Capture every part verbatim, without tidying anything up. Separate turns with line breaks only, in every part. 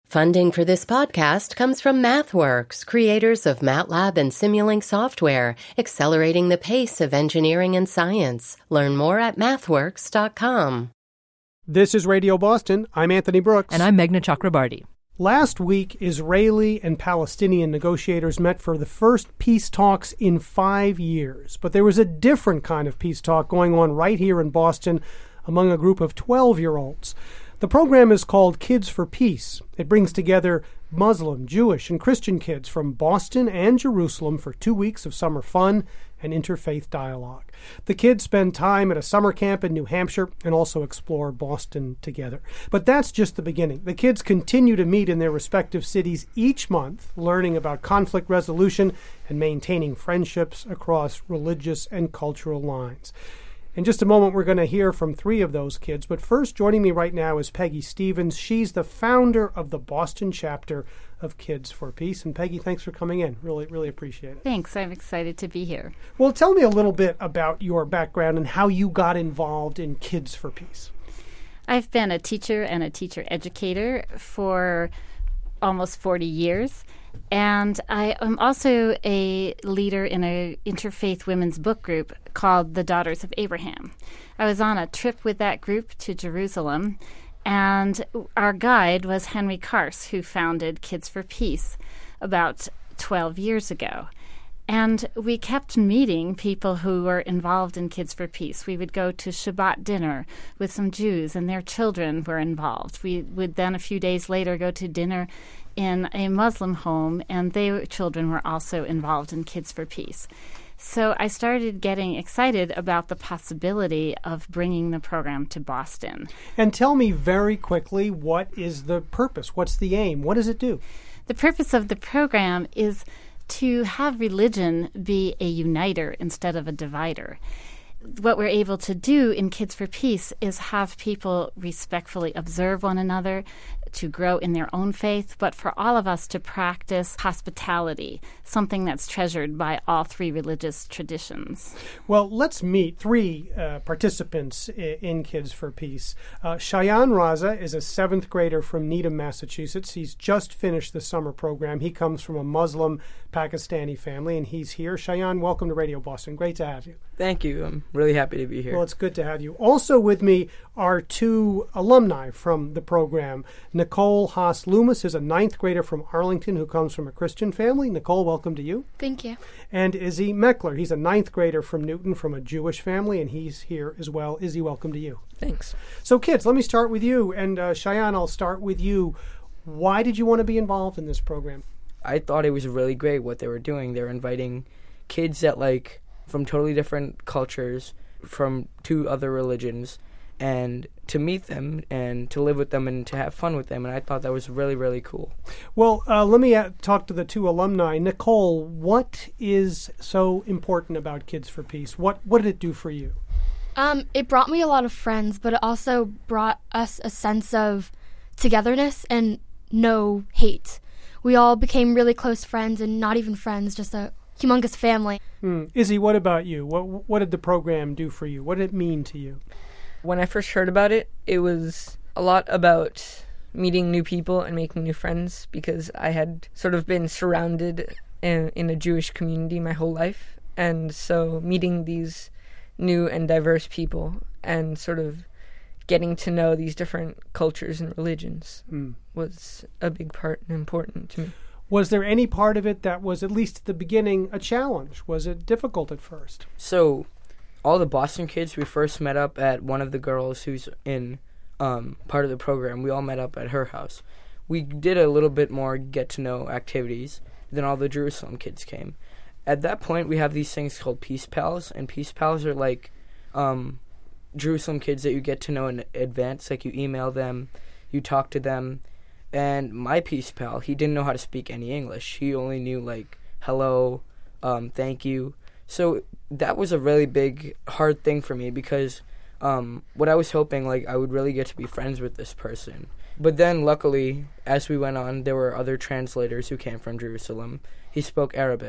Funding for this podcast comes from MathWorks, creators of MATLAB and Simulink software, accelerating the pace of engineering and science. Learn more at mathworks dot com.
This is Radio Boston. I'm Anthony Brooks.
And I'm Meghna Chakrabarty.
Last week, Israeli and Palestinian negotiators met for the first peace talks in five years. But there was a different kind of peace talk going on right here in Boston among a group of twelve-year-olds. The program is called Kids for Peace. It brings together Muslim, Jewish, and Christian kids from Boston and Jerusalem for two weeks of summer fun and interfaith dialogue. The kids spend time at a summer camp in New Hampshire and also explore Boston together. But that's just the beginning. The kids continue to meet in their respective cities each month, learning about conflict resolution and maintaining friendships across religious and cultural lines. In just a moment, we're going to hear from three of those kids. But first, joining me right now is Peggy Stevens. She's the founder of the Boston chapter of Kids for Peace. And Peggy, thanks for coming in. Really, really appreciate it.
Thanks. I'm excited to be here.
Well, tell me a little bit about your background and how you got involved in Kids for Peace.
I've been a teacher and a teacher educator for almost forty years. And I am also a leader in an interfaith women's book group called The Daughters of Abraham. I was on a trip with that group to Jerusalem, and our guide was Henry Karse, who founded Kids for Peace about twelve years ago. And we kept meeting people who were involved in Kids for Peace. We would go to Shabbat dinner with some Jews, and their children were involved. We would then, a few days later, go to dinner in a Muslim home, and their children were also involved in Kids for Peace. So I started getting excited about the possibility of bringing the program to Boston.
And tell me very quickly, what is the purpose? What's the aim? What does it do?
The purpose of the program is to have religion be a uniter instead of a divider. What we're able to do in Kids for Peace is have people respectfully observe one another, to grow in their own faith, but for all of us to practice hospitality, something that's treasured by all three religious traditions.
Well, let's meet three uh, participants I- in Kids for Peace. Uh, Shayan Raza is a seventh grader from Needham, Massachusetts. He's just finished the summer program. He comes from a Muslim Pakistani family, and he's here. Shayan, welcome to Radio Boston. Great to have you.
Thank you. I'm really happy to be here.
Well, it's good to have you. Also with me are two alumni from the program. Nicole Haas-Loomis is a ninth grader from Arlington who comes from a Christian family. Nicole, welcome to you.
Thank you.
And Izzy Meckler. He's a ninth grader from Newton from a Jewish family, and he's here as well. Izzy, welcome to you.
Thanks.
So, kids, let me start with you. And uh, Shayan, I'll start with you. Why did you want to be involved in this program?
I thought it was really great what they were doing. They were inviting kids that, like, from totally different cultures, from two other religions, and to meet them and to live with them and to have fun with them. And I thought that was really, really cool.
Well, uh, let me uh, talk to the two alumni. Nicole, what is so important about Kids for Peace? What what did it do for you?
Um, it brought me a lot of friends, but it also brought us a sense of togetherness and no hate. We all became really close friends, and not even friends, just a humongous family.
Hmm. Izzy, what about you? What what did the program do for you? What did it mean to you?
When I first heard about it, it was a lot about meeting new people and making new friends, because I had sort of been surrounded in, in a Jewish community my whole life. And so meeting these new and diverse people and sort of getting to know these different cultures and religions mm. was a big part and important to me.
Was there any part of it that was, at least at the beginning, a challenge? Was it difficult at first?
So, all the Boston kids, we first met up at one of the girls who's in um, part of the program. We all met up at her house. We did a little bit more get-to-know activities. Then all the Jerusalem kids came. At that point, we have these things called Peace Pals, and Peace Pals are like um, Jerusalem kids that you get to know in advance. Like, you email them, you talk to them. And my Peace Pal, he didn't know how to speak any English. He only knew, like, hello, um, thank you. So that was a really big, hard thing for me, because um, what I was hoping, like, I would really get to be friends with this person. But then, luckily, as we went on, there were other translators who came from Jerusalem. He spoke Arabic.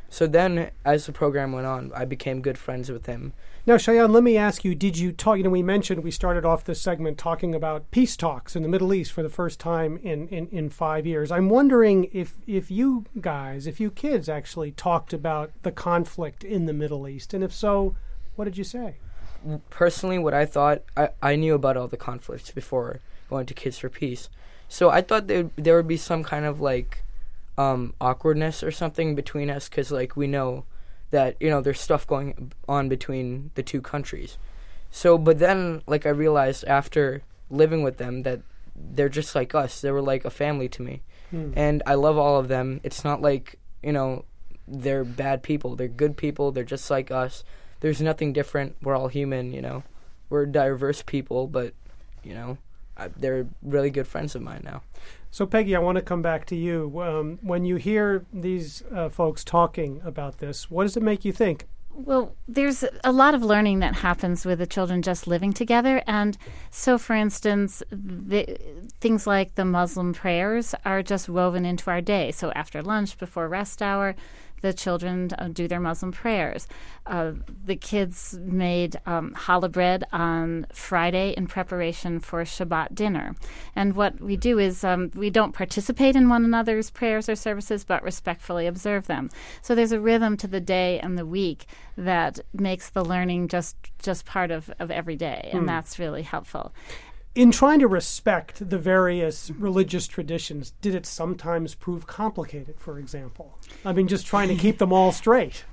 So then, as the program went on, I became good friends with him.
Now, Cheyenne, let me ask you, did you talk, you know, we mentioned, we started off this segment talking about peace talks in the Middle East for the first time in, in, in five years. I'm wondering if, if you guys, if you kids actually talked about the conflict in the Middle East, and if so, what did you say?
Personally, what I thought, I, I knew about all the conflicts before going to Kids for Peace. So I thought there, there would be some kind of, like, um, awkwardness or something between us, because, like, we know that, you know, there's stuff going on between the two countries. So, but then, like, I realized after living with them that they're just like us. They were like a family to me. Hmm. And I love all of them. It's not like, you know, they're bad people. They're good people. They're just like us. There's nothing different. We're all human, you know. We're diverse people, but, you know, I, they're really good friends of mine now.
So, Peggy, I want to come back to you. Um, when you hear these uh, folks talking about this, what does it make you think?
Well, there's a lot of learning that happens with the children just living together. And so, for instance, the, things like the Muslim prayers are just woven into our day. So after lunch, before rest hour, the children uh, do their Muslim prayers. Uh, the kids made um, challah bread on Friday in preparation for Shabbat dinner. And what we do is um, we don't participate in one another's prayers or services, but respectfully observe them. So there's a rhythm to the day and the week that makes the learning just just part of, of every day, and mm. that's really helpful.
In trying to respect the various religious traditions, did it sometimes prove complicated, for example? I mean, just trying to keep them all straight.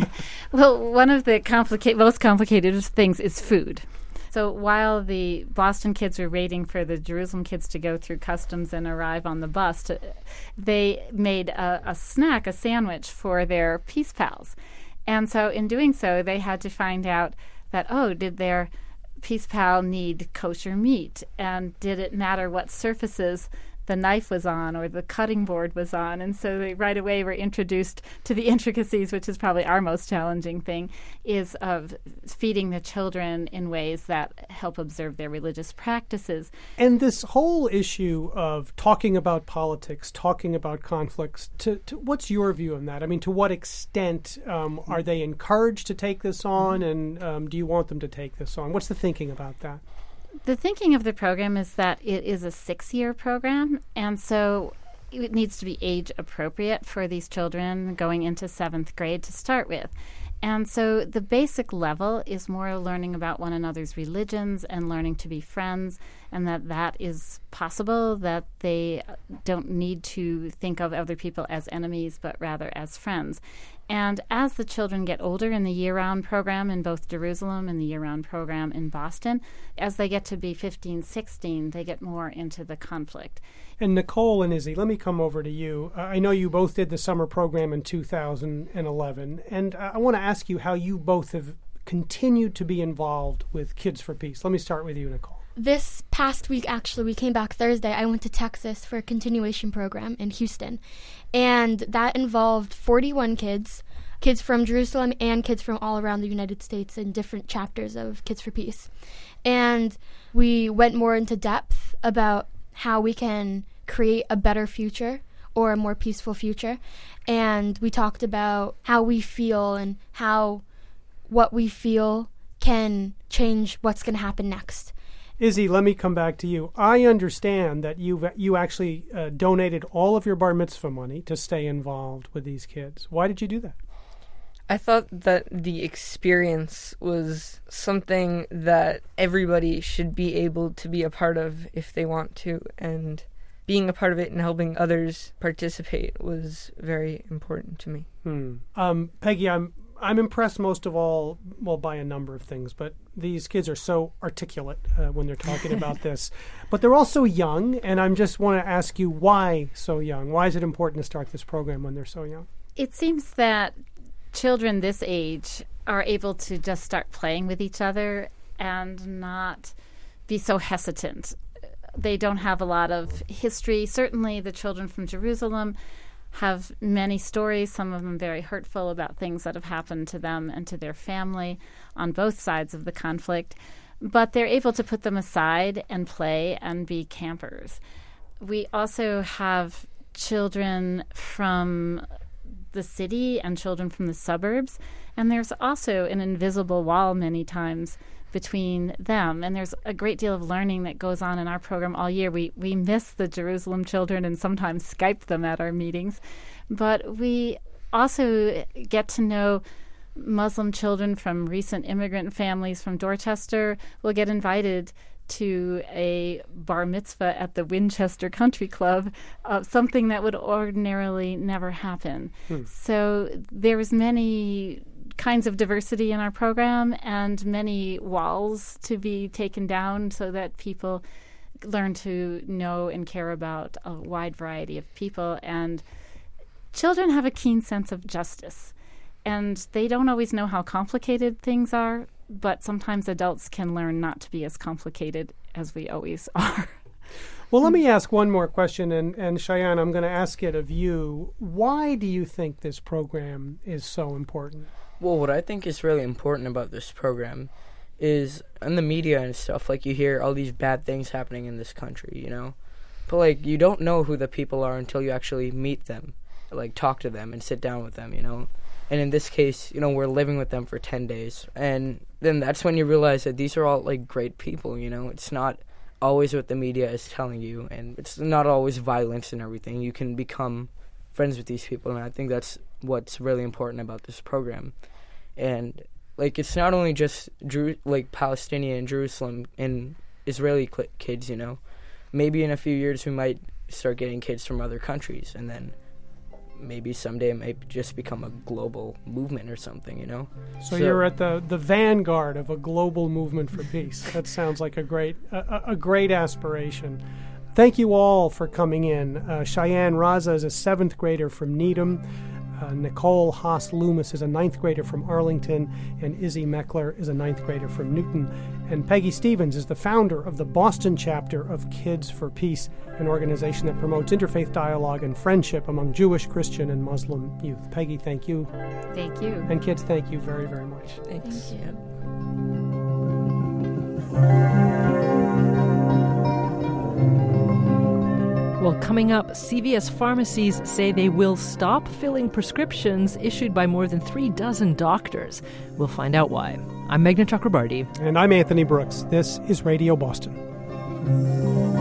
Well, one of the complica- most complicated things is food. So while the Boston kids were waiting for the Jerusalem kids to go through customs and arrive on the bus, to, they made a, a snack, a sandwich for their Peace Pals. And so in doing so, they had to find out that, oh, did their Peace Pal need kosher meat? And did it matter what surfaces the knife was on or the cutting board was on? And so they right away were introduced to the intricacies, which is probably our most challenging thing, is of feeding the children in ways that help observe their religious practices.
And this whole issue of talking about politics, talking about conflicts, to, to what's your view on that? I mean, to what extent um, are they encouraged to take this on, and um, do you want them to take this on? What's the thinking about that?
The thinking of the program is that it is a six-year program, and so it needs to be age appropriate for these children going into seventh grade to start with. And so the basic level is more learning about one another's religions and learning to be friends, and that that is possible, that they don't need to think of other people as enemies, but rather as friends. And as the children get older in the year-round program in both Jerusalem and the year-round program in Boston, as they get to be fifteen, sixteen, they get more into the conflict.
And Nicole and Izzy, let me come over to you. Uh, I know you both did the summer program in two thousand eleven, and uh, I want to ask you how you both have continued to be involved with Kids for Peace. Let me start with you, Nicole.
This past week, actually, we came back Thursday. I went to Texas for a continuation program in Houston, and that involved forty-one kids, kids from Jerusalem and kids from all around the United States in different chapters of Kids for Peace. And we went more into depth about how we can create a better future or a more peaceful future. And we talked about how we feel and how what we feel can change what's going to happen next.
Izzy, let me come back to you. I understand that you you actually uh, donated all of your bar mitzvah money to stay involved with these kids. Why did you do that?
I thought that the experience was something that everybody should be able to be a part of if they want to, and being a part of it and helping others participate was very important to me.
Hmm. Um, Peggy, I'm I'm impressed most of all, well, by a number of things, but these kids are so articulate uh, when they're talking about this. But they're also young, and I just want to ask you, why so young? Why is it important to start this program when they're so young?
It seems that children this age are able to just start playing with each other and not be so hesitant. They don't have a lot of history. Certainly the children from Jerusalem have many stories, some of them very hurtful, about things that have happened to them and to their family on both sides of the conflict. But they're able to put them aside and play and be campers. We also have children from the city and children from the suburbs. And there's also an invisible wall many times between them. And there's a great deal of learning that goes on in our program all year. We we miss the Jerusalem children and sometimes Skype them at our meetings. But we also get to know Muslim children from recent immigrant families from Dorchester. We'll get invited to a bar mitzvah at the Winchester Country Club, uh, something that would ordinarily never happen. Hmm. So there's many kinds of diversity in our program and many walls to be taken down so that people learn to know and care about a wide variety of people. And children have a keen sense of justice, and they don't always know how complicated things are, but sometimes adults can learn not to be as complicated as we always are.
Well, let me ask one more question, and, and Cheyenne, I'm going to ask it of you. Why do you think this program is so important?
Well, what I think is really important about this program is in the media and stuff, like you hear all these bad things happening in this country, you know? But, like, you don't know who the people are until you actually meet them, like, talk to them and sit down with them, you know? And in this case, you know, we're living with them for ten days. And then that's when you realize that these are all, like, great people, you know? It's not always what the media is telling you, and it's not always violence and everything. You can become friends with these people, and I think that's what's really important about this program. And, like, it's not only just, Jeru- like, Palestinian and Jerusalem and Israeli cl- kids, you know? Maybe in a few years we might start getting kids from other countries, and then maybe someday it might just become a global movement or something, you know?
So, so you're at the, the vanguard of a global movement for peace. That sounds like a great a, a great aspiration. Thank you all for coming in. Uh, Cheyenne Raza is a seventh grader from Needham. Uh, Nicole Haas-Loomis is a ninth grader from Arlington, and Izzy Meckler is a ninth grader from Newton. And Peggy Stevens is the founder of the Boston chapter of Kids for Peace, an organization that promotes interfaith dialogue and friendship among Jewish, Christian, and Muslim youth. Peggy, thank you.
Thank you.
And kids, thank you very, very much.
Thanks.
Thank you.
Well, coming up, C V S pharmacies say they will stop filling prescriptions issued by more than three dozen doctors. We'll find out why. I'm Meghna Chakrabarti.
And I'm Anthony Brooks. This is Radio Boston.